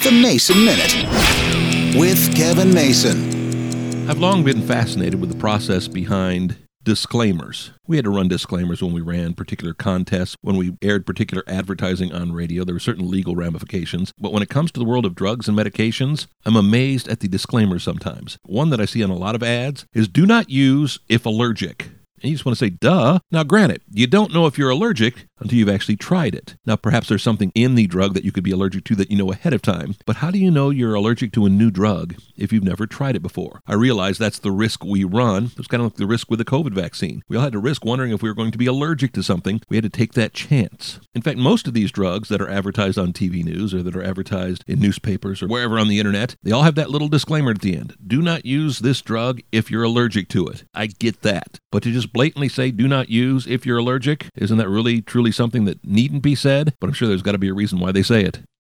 The Mason Minute with Kevin Mason. I've long been fascinated with the process behind disclaimers. We had to run disclaimers when we ran particular contests, when we aired particular advertising on radio. There were certain legal ramifications. But when it comes to the world of drugs and medications, I'm amazed at the disclaimers sometimes. One that I see on a lot of ads is do not use if allergic. And you just want to say, duh. Now, granted, you don't know if you're allergic until you've actually tried it. Now, perhaps there's something in the drug that you could be allergic to that you know ahead of time. But how do you know you're allergic to a new drug if you've never tried it before? I realize that's the risk we run. It's kind of like the risk with the COVID vaccine. We all had to risk wondering if we were going to be allergic to something. We had to take that chance. In fact, most of these drugs that are advertised on TV news or that are advertised in newspapers or wherever on the internet, they all have that little disclaimer at the end. Do not use this drug if you're allergic to it. I get that. But to just blatantly say do not use if you're allergic, isn't that really truly something that needn't be said? But I'm sure there's got to be a reason why they say it.